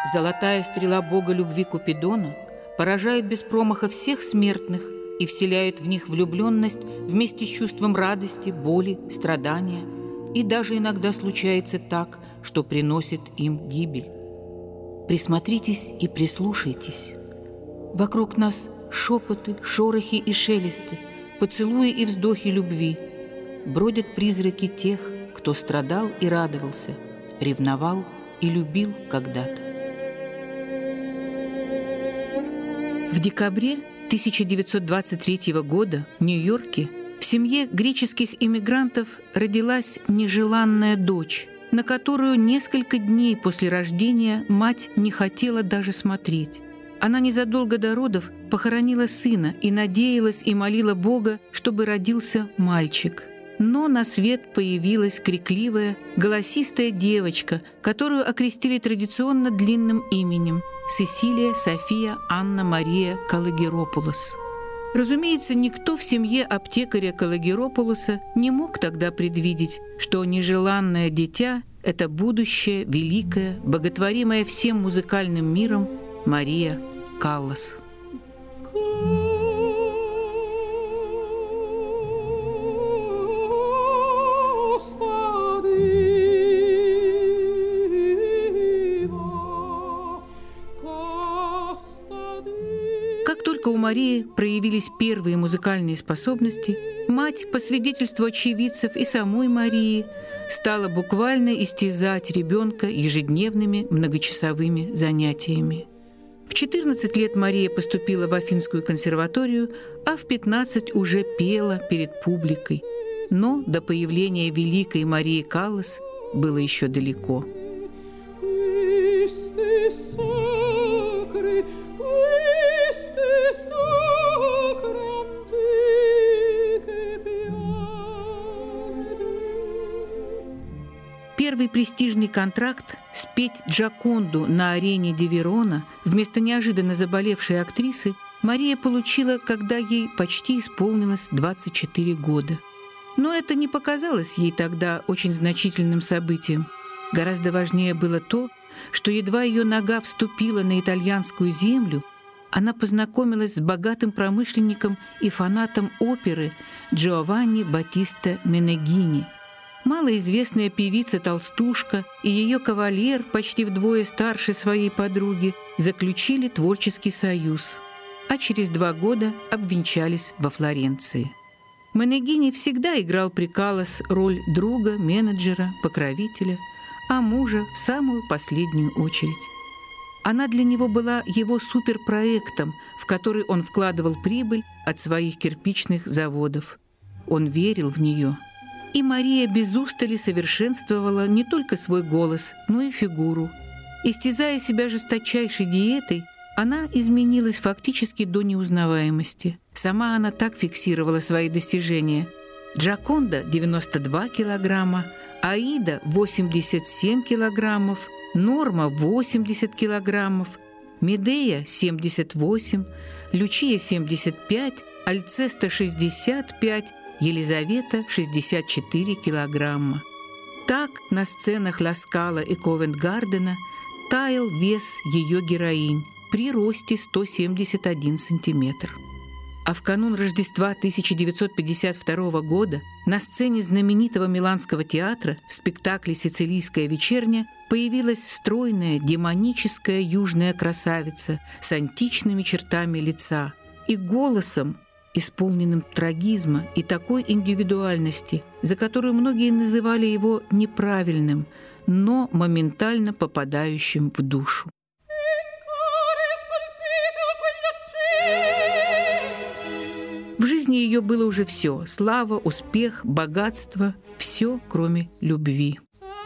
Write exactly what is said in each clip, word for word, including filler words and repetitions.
Золотая стрела бога любви Купидона поражает без промаха всех смертных и вселяет в них влюбленность вместе с чувством радости, боли, страдания, и даже иногда случается так, что приносит им гибель. Присмотритесь и прислушайтесь. Вокруг нас шепоты, шорохи и шелесты, поцелуи и вздохи любви. Бродят призраки тех, кто страдал и радовался, ревновал и любил когда-то. В декабре тысяча девятьсот двадцать третьего года в Нью-Йорке в семье греческих иммигрантов родилась нежеланная дочь, на которую несколько дней после рождения мать не хотела даже смотреть. Она незадолго до родов похоронила сына и надеялась и молила Бога, чтобы родился мальчик. Но на свет появилась крикливая, голосистая девочка, которую окрестили традиционно длинным именем – Сесилия София Анна Мария Каллигеропулос. Разумеется, никто в семье аптекаря Каллигеропулоса не мог тогда предвидеть, что нежеланное дитя – это будущее, великая, боготворимая всем музыкальным миром Мария Каллас. Как только у Марии проявились первые музыкальные способности, мать, по свидетельству очевидцев и самой Марии, стала буквально истязать ребенка ежедневными многочасовыми занятиями. В четырнадцать лет Мария поступила в Афинскую консерваторию, а в пятнадцать уже пела перед публикой. Но до появления великой Марии Каллас было еще далеко. Первый престижный контракт спеть Джоконду на арене ди Верона вместо неожиданно заболевшей актрисы Мария получила, когда ей почти исполнилось двадцать четыре года. Но это не показалось ей тогда очень значительным событием. Гораздо важнее было то, что едва ее нога вступила на итальянскую землю, она познакомилась с богатым промышленником и фанатом оперы Джованни Баттиста Менегини. Малоизвестная певица-толстушка и ее кавалер, почти вдвое старше своей подруги, заключили творческий союз, а через два года обвенчались во Флоренции. Менегини всегда играл при Каллас роль друга, менеджера, покровителя, а мужа в самую последнюю очередь. Она для него была его суперпроектом, в который он вкладывал прибыль от своих кирпичных заводов. Он верил в нее. И Мария без устали совершенствовала не только свой голос, но и фигуру. Истязая себя жесточайшей диетой, она изменилась фактически до неузнаваемости. Сама она так фиксировала свои достижения. Джоконда – девяносто два килограмма, Аида – восемьдесят семь килограммов, Норма – восемьдесят килограммов, Медея – семьдесят восемь, Лючия – семьдесят пять, Альцеста – шестьдесят пять, Елизавета – шестьдесят четыре килограмма. Так на сценах Ла Скала и Ковент-Гардена таял вес ее героинь при росте сто семьдесят один сантиметр. А в канун Рождества тысяча девятьсот пятьдесят второго года на сцене знаменитого Миланского театра в спектакле «Сицилийская вечерня» появилась стройная, демоническая южная красавица с античными чертами лица и голосом, исполненным трагизма и такой индивидуальности, за которую многие называли его неправильным, но моментально попадающим в душу. В жизни ее было уже все – слава, успех, богатство – все, кроме любви.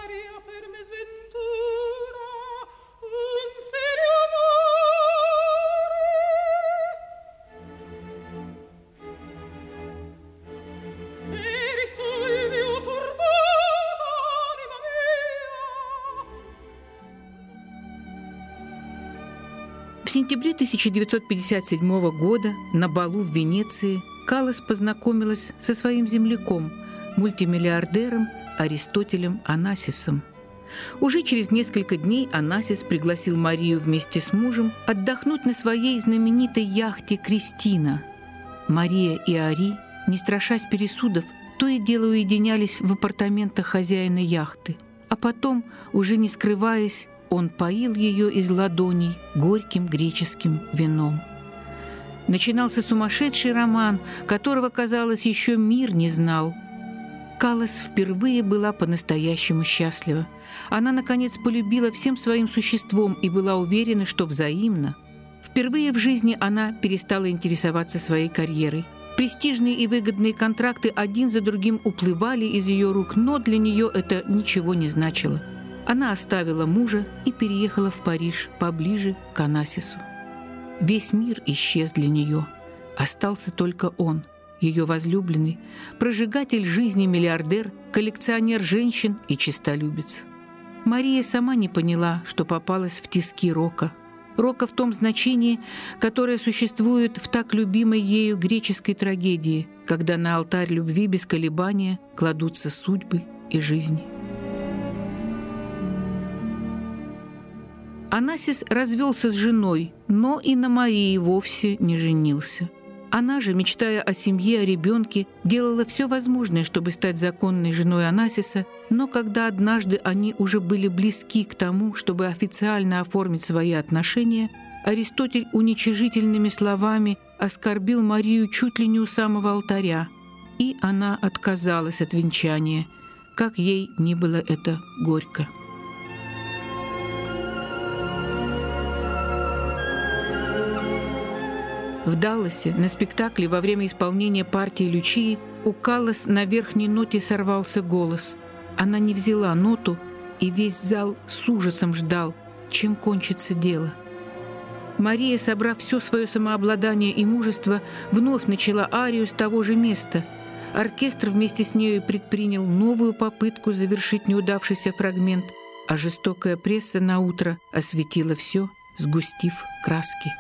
В сентябре тысяча девятьсот пятьдесят седьмого года на балу в Венеции Каллас познакомилась со своим земляком, мультимиллиардером Аристотелем Онасисом. Уже через несколько дней Анасис пригласил Марию вместе с мужем отдохнуть на своей знаменитой яхте «Кристина». Мария и Ари, не страшась пересудов, то и дело уединялись в апартаментах хозяина яхты, а потом, уже не скрываясь, он поил ее из ладоней горьким греческим вином. Начинался сумасшедший роман, которого, казалось, еще мир не знал. Каллас впервые была по-настоящему счастлива. Она, наконец, полюбила всем своим существом и была уверена, что взаимно. Впервые в жизни она перестала интересоваться своей карьерой. Престижные и выгодные контракты один за другим уплывали из ее рук, но для нее это ничего не значило. Она оставила мужа и переехала в Париж, поближе к Анасису. Весь мир исчез для нее. Остался только он, ее возлюбленный, прожигатель жизни миллиардер, коллекционер женщин и честолюбец. Мария сама не поняла, что попалась в тиски рока. Рока в том значении, которое существует в так любимой ею греческой трагедии, когда на алтарь любви без колебания кладутся судьбы и жизни. Анасис развелся с женой, но и на Марии вовсе не женился. Она же, мечтая о семье, о ребенке, делала все возможное, чтобы стать законной женой Анасиса, но когда однажды они уже были близки к тому, чтобы официально оформить свои отношения, Аристотель уничижительными словами оскорбил Марию чуть ли не у самого алтаря, и она отказалась от венчания, как ей ни было это горько. В Далласе на спектакле во время исполнения партии Лючии у Каллас на верхней ноте сорвался голос. Она не взяла ноту, и весь зал с ужасом ждал, чем кончится дело. Мария, собрав все свое самообладание и мужество, вновь начала арию с того же места. Оркестр вместе с нею предпринял новую попытку завершить неудавшийся фрагмент, а жестокая пресса наутро осветила все, сгустив краски.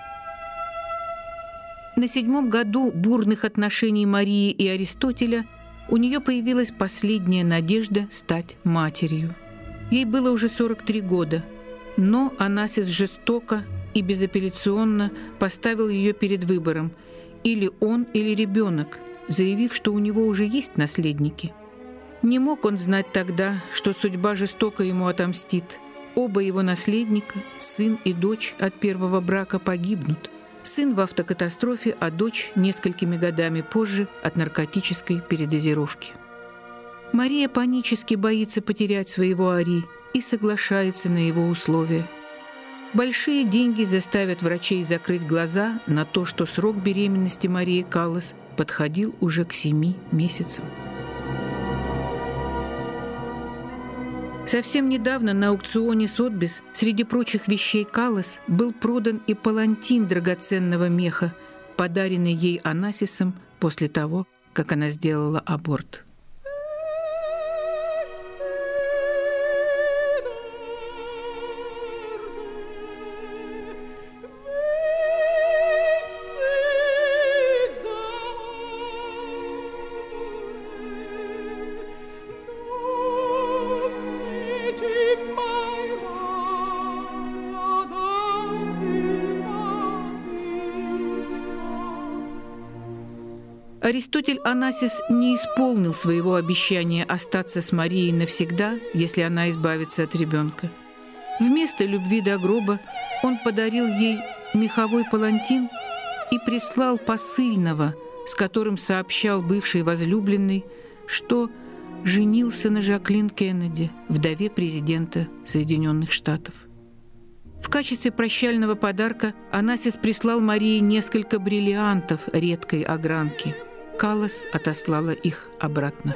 На седьмом году бурных отношений Марии и Аристотеля у нее появилась последняя надежда стать матерью. Ей было уже сорок три года, но Анасис жестоко и безапелляционно поставил ее перед выбором – или он, или ребенок, заявив, что у него уже есть наследники. Не мог он знать тогда, что судьба жестоко ему отомстит. Оба его наследника, сын и дочь от первого брака, погибнут. Сын в автокатастрофе, а дочь несколькими годами позже от наркотической передозировки. Мария панически боится потерять своего Ари и соглашается на его условия. Большие деньги заставят врачей закрыть глаза на то, что срок беременности Марии Каллас подходил уже к семи месяцам. Совсем недавно на аукционе Сотбис среди прочих вещей Каллас был продан и палантин драгоценного меха, подаренный ей Анасисом после того, как она сделала аборт. Аристотель Анасис не исполнил своего обещания остаться с Марией навсегда, если она избавится от ребенка. Вместо любви до гроба он подарил ей меховой палантин и прислал посыльного, с которым сообщал бывший возлюбленный, что женился на Жаклин Кеннеди, вдове президента Соединенных Штатов. В качестве прощального подарка Анасис прислал Марии несколько бриллиантов редкой огранки. Каллас отослала их обратно.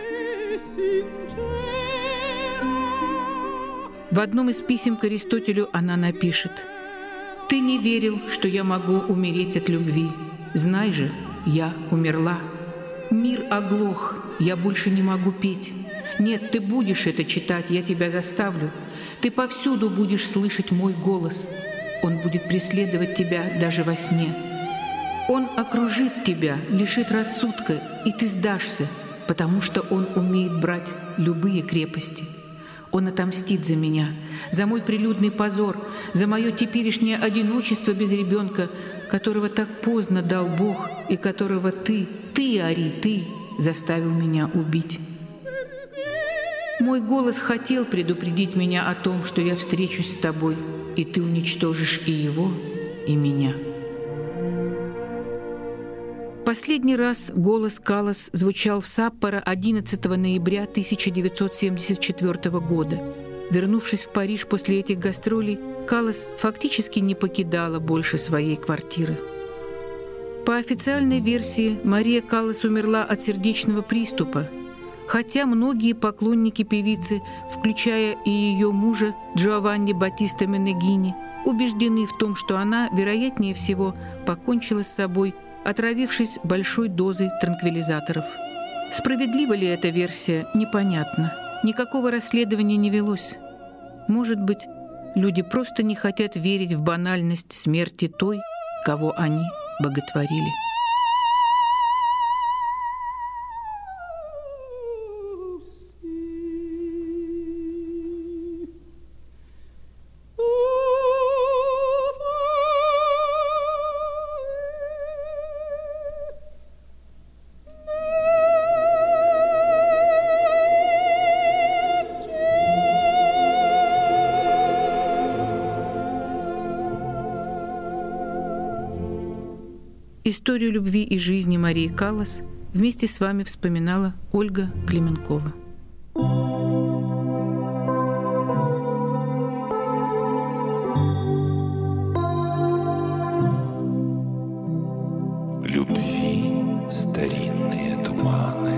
В одном из писем к Аристотелю она напишет: «Ты не верил, что я могу умереть от любви. Знай же, я умерла. Мир оглох, я больше не могу петь. Нет, ты будешь это читать, я тебя заставлю. Ты повсюду будешь слышать мой голос. Он будет преследовать тебя даже во сне. Он окружит тебя, лишит рассудка, и ты сдашься, потому что он умеет брать любые крепости. Он отомстит за меня, за мой прилюдный позор, за мое теперешнее одиночество без ребенка, которого так поздно дал Бог и которого ты, ты, Ари, ты, заставил меня убить. Мой голос хотел предупредить меня о том, что я встречусь с тобой, и ты уничтожишь и его, и меня. Последний раз голос Каллас звучал в Саппоро одиннадцатого ноября тысяча девятьсот семьдесят четвёртого года. Вернувшись в Париж после этих гастролей, Каллас фактически не покидала больше своей квартиры. По официальной версии, Мария Каллас умерла от сердечного приступа, хотя многие поклонники певицы, включая и ее мужа Джованни Баттиста Менегини, убеждены в том, что она, вероятнее всего, покончила с собой, отравившись большой дозой транквилизаторов. Справедлива ли эта версия, непонятно. Никакого расследования не велось. Может быть, люди просто не хотят верить в банальность смерти той, кого они боготворили. Историю любви и жизни Марии Каллас вместе с вами вспоминала Ольга Клименкова. Любви старинные туманы